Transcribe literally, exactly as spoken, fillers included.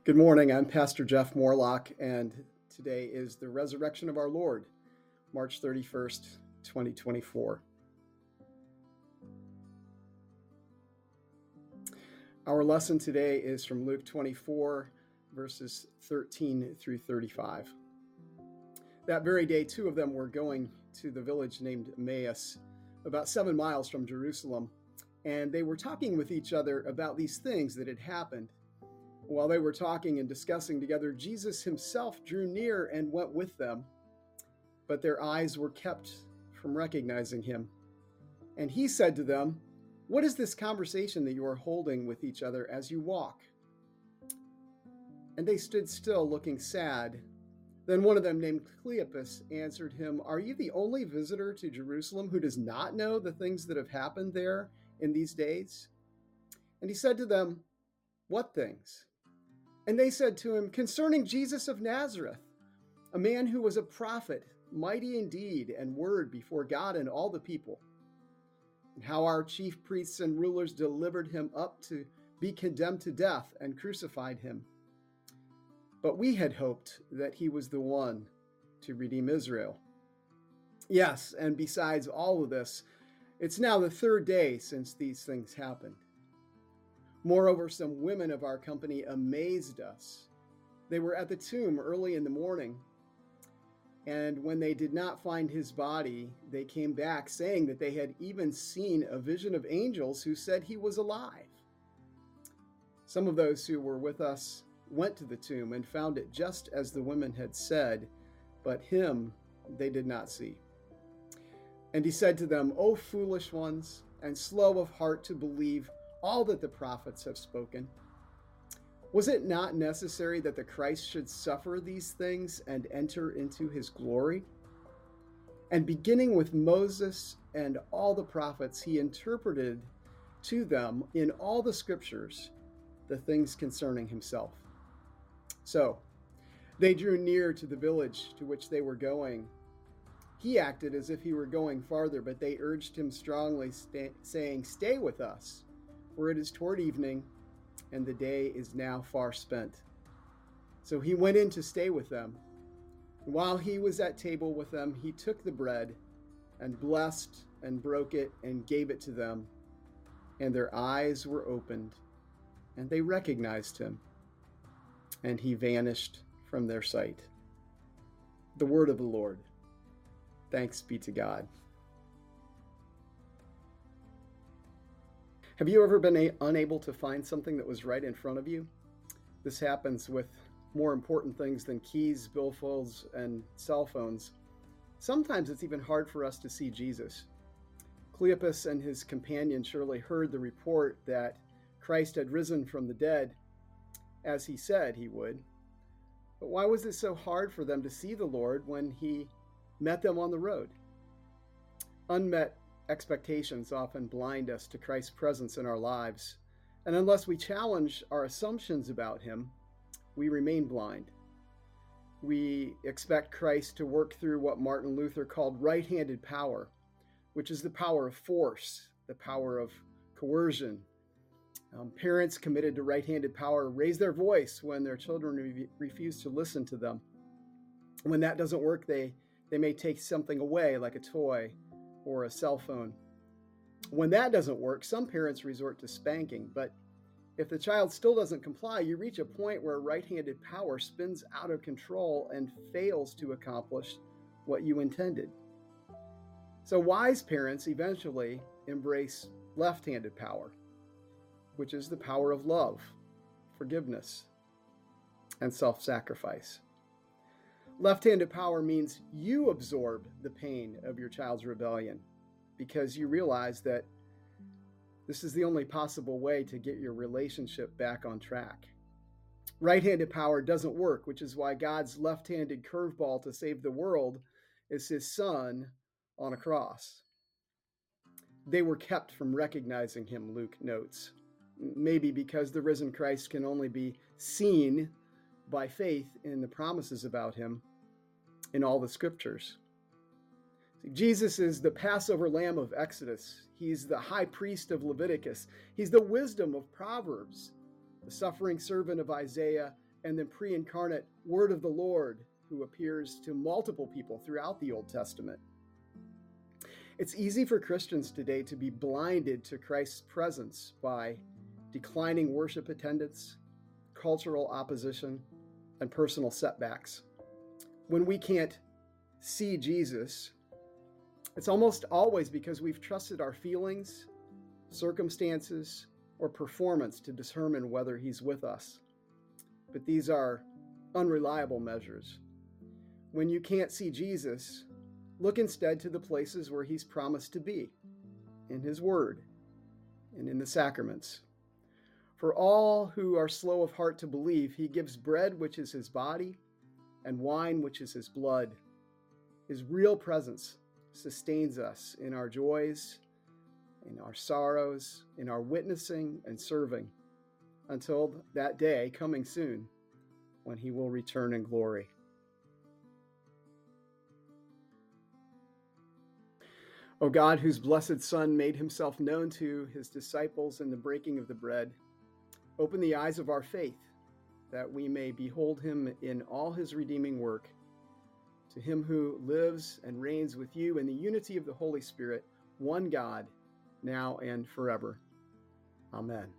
Good morning. I'm Pastor Jeff Morlock, and today is the resurrection of our Lord, March thirty-first, twenty twenty-four. Our lesson today is from Luke twenty-four, verses thirteen through thirty-five. That very day, two of them were going to the village named Emmaus, about seven miles from Jerusalem, and they were talking with each other about these things that had happened. While they were talking and discussing together, Jesus himself drew near and went with them, but their eyes were kept from recognizing him. And he said to them, "What is this conversation that you are holding with each other as you walk?" And they stood still, looking sad. Then one of them, named Cleopas, answered him, "Are you the only visitor to Jerusalem who does not know the things that have happened there in these days?" And he said to them, "What things?" And they said to him, "Concerning Jesus of Nazareth, a man who was a prophet, mighty in deed and word before God and all the people, and how our chief priests and rulers delivered him up to be condemned to death and crucified him. But we had hoped that he was the one to redeem Israel. Yes, and besides all of this, it's now the third day since these things happened. Moreover, some women of our company amazed us. They were at the tomb early in the morning, and when they did not find his body, they came back saying that they had even seen a vision of angels who said he was alive. Some of those who were with us went to the tomb and found it just as the women had said, but him they did not see. And he said to them, 'O foolish ones, and slow of heart to believe all that the prophets have spoken. Was it not necessary that the Christ should suffer these things and enter into his glory?' And beginning with Moses and all the prophets, he interpreted to them in all the scriptures the things concerning himself. So they drew near to the village to which they were going. He acted as if he were going farther, but they urged him strongly, sta- saying, 'Stay with us, for it is toward evening, and the day is now far spent.' So he went in to stay with them. And while he was at table with them, he took the bread and blessed and broke it and gave it to them. And their eyes were opened, and they recognized him, and he vanished from their sight." The word of the Lord. Thanks be to God. Have you ever been a- unable to find something that was right in front of you? This happens with more important things than keys, billfolds, and cell phones. Sometimes it's even hard for us to see Jesus. Cleopas and his companion surely heard the report that Christ had risen from the dead, as he said he would. But why was it so hard for them to see the Lord when he met them on the road? Unmet expectations often blind us to Christ's presence in our lives, and unless we challenge our assumptions about him, we remain blind. We expect Christ to work through what Martin Luther called right-handed power, which is the power of force, the power of coercion. Um, parents committed to right-handed power raise their voice when their children re- refuse to listen to them. When that doesn't work, they, they may take something away, like a toy or a cell phone. When that doesn't work, some parents resort to spanking, but if the child still doesn't comply, you reach a point where right-handed power spins out of control and fails to accomplish what you intended. So wise parents eventually embrace left-handed power, which is the power of love, forgiveness, and self-sacrifice. Left-handed power means you absorb the pain of your child's rebellion because you realize that this is the only possible way to get your relationship back on track. Right-handed power doesn't work, which is why God's left-handed curveball to save the world is his son on a cross. They were kept from recognizing him, Luke notes, maybe because the risen Christ can only be seen by faith in the promises about him in all the scriptures. See, Jesus is the Passover lamb of Exodus. He's the high priest of Leviticus. He's the wisdom of Proverbs, the suffering servant of Isaiah, and the pre-incarnate Word of the Lord who appears to multiple people throughout the Old Testament. It's easy for Christians today to be blinded to Christ's presence by declining worship attendance, cultural opposition, and personal setbacks. When we can't see Jesus, it's almost always because we've trusted our feelings, circumstances, or performance to determine whether he's with us. But these are unreliable measures. When you can't see Jesus, look instead to the places where he's promised to be, in his word and in the sacraments. For all who are slow of heart to believe, he gives bread, which is his body, and wine, which is his blood. His real presence sustains us in our joys, in our sorrows, in our witnessing and serving, until that day coming soon when he will return in glory. O God, whose blessed Son made himself known to his disciples in the breaking of the bread, open the eyes of our faith, that we may behold him in all his redeeming work. To him who lives and reigns with you in the unity of the Holy Spirit, one God, now and forever. Amen.